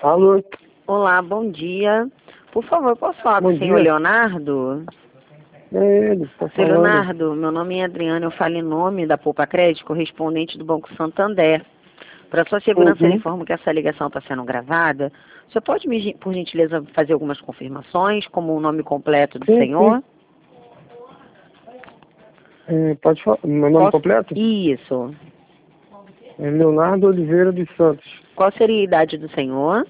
Alô? Olá, bom dia. Por favor, posso falar com Bom o senhor dia. Leonardo? É ele, tá Seu falando. Leonardo, meu nome é Adriana, eu falo em nome da Poupa Crédito, correspondente do Banco Santander. Para sua segurança, eu Uhum. informo que essa ligação está sendo gravada. O senhor pode, por gentileza, fazer algumas confirmações, como o nome completo do Sim, sim. senhor? Pode falar. Meu nome completo? Isso. É Leonardo Oliveira dos Santos, Qual seria a idade do senhor?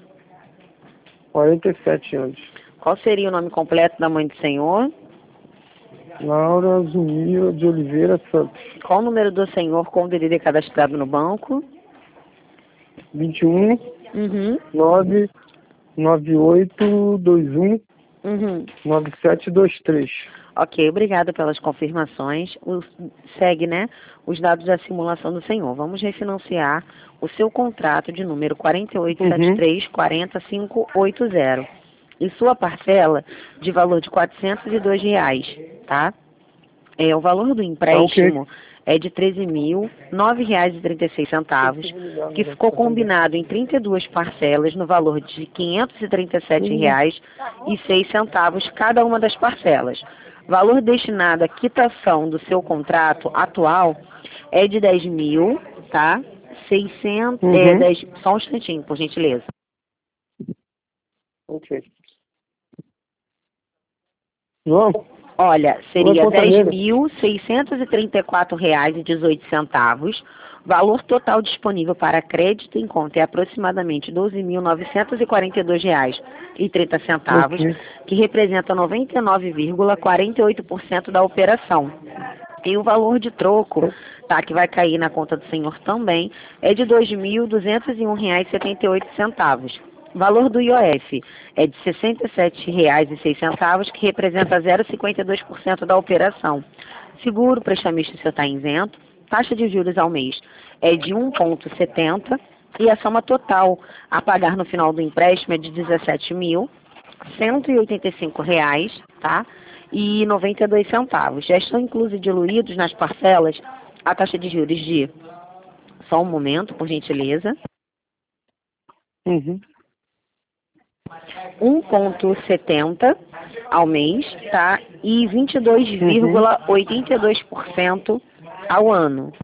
47 anos. Qual seria o nome completo da mãe do senhor? Laura Zumira de Oliveira Santos, Qual o número do senhor com o DDD cadastrado no banco? 21 Uhum. 99821 Uhum. 9723. Ok, obrigada pelas confirmações. Segue, né, os dados da simulação do senhor. Vamos refinanciar o seu contrato de número Uhum. 4873-40580 e sua parcela de valor de R$ 402, tá? O valor do Tá ok. empréstimo é de R$ 13.009,36, que ficou combinado em 32 parcelas no valor de R$ 537,06 cada uma das parcelas. Valor destinado à quitação do seu contrato atual é de 10.000, tá? 600, Uhum. só um instantinho, por gentileza. Ok. João, Olha, tua seria conta nele. R$ 10.634,18. Valor total disponível para crédito em conta é aproximadamente R$ 12.942,30, Ok. que representa 99,48% da operação. E o valor de troco, tá, que vai cair na conta do senhor também, é de R$ 2.201,78. Valor do IOF é de R$ 67,06, que representa 0,52% da operação. Seguro prestamista, o senhor está isento. Taxa de juros ao mês é de 1,70 e a soma total a pagar no final do empréstimo é de R$ 17.185, tá? E 92 centavos. Já estão inclusos e diluídos nas parcelas a taxa de juros de... Só um momento, por gentileza. Uhum. 1,70 ao mês, tá? E Uhum. 22,82% ao ano.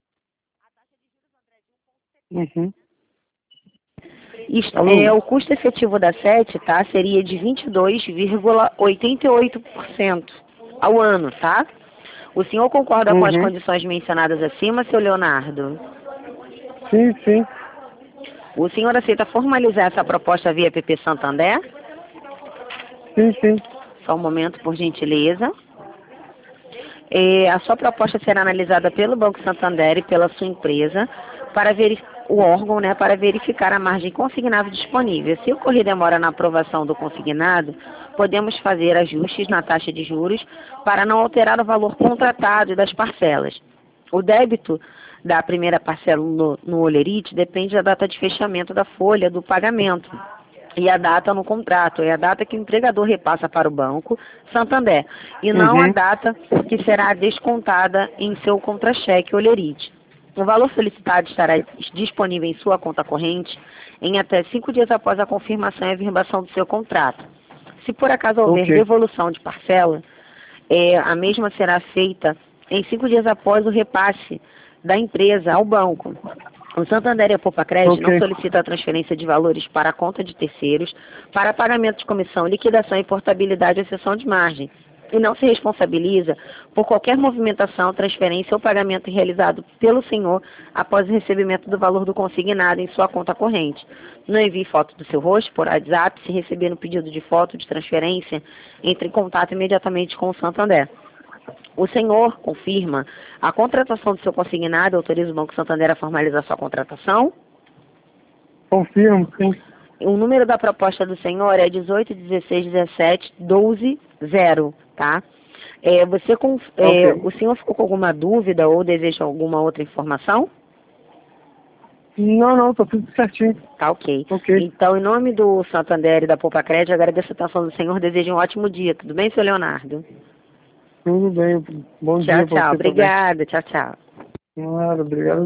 Uhum. É, Alô? o custo efetivo da SET, tá? Seria de 22,88% ao ano, tá? O senhor concorda com as Uhum. condições mencionadas acima, seu Leonardo? Sim, sim. O senhor aceita formalizar essa proposta via PP Santander? Sim, sim. Só um momento, por gentileza. A sua proposta será analisada pelo Banco Santander e pela sua empresa para o órgão, né, para verificar a margem consignada disponível. Se ocorrer demora na aprovação do consignado, podemos fazer ajustes na taxa de juros para não alterar o valor contratado e das parcelas. O débito da primeira parcela no Olerite depende da data de fechamento da folha do pagamento e a data no contrato, é a data que o empregador repassa para o banco Santander, e não a Uhum. data que será descontada em seu contra-cheque Olerite. O valor solicitado estará disponível em sua conta corrente em até 5 dias após a confirmação e averbação do seu contrato. Se por acaso houver Ok. devolução de parcela, a mesma será feita em 5 dias após o repasse da empresa ao banco. O Santander e a Poupa Crédito Ok. não solicita a transferência de valores para a conta de terceiros para pagamento de comissão, liquidação e portabilidade à exceção de margem e não se responsabiliza por qualquer movimentação, transferência ou pagamento realizado pelo senhor após o recebimento do valor do consignado em sua conta corrente. Não envie foto do seu rosto por WhatsApp. Se receber um pedido de foto de transferência, entre em contato imediatamente com o Santander. O senhor confirma a contratação do seu consignado, autoriza o Banco Santander a formalizar sua contratação? Confirmo, sim. O número da proposta do senhor é 18, 16, 17, 12, 0, tá? Ok. O senhor ficou com alguma dúvida ou deseja alguma outra informação? Não, não, tá tudo certinho. Tá, ok. Ok. Então, em nome do Santander e da Poupa Crédito, agradeço a atenção do senhor, desejo um ótimo dia. Tudo bem, seu Leonardo? Tudo bem. Bom Tchau, dia pra tchau. você também. Obrigada. Tchau, tchau. Claro, obrigado.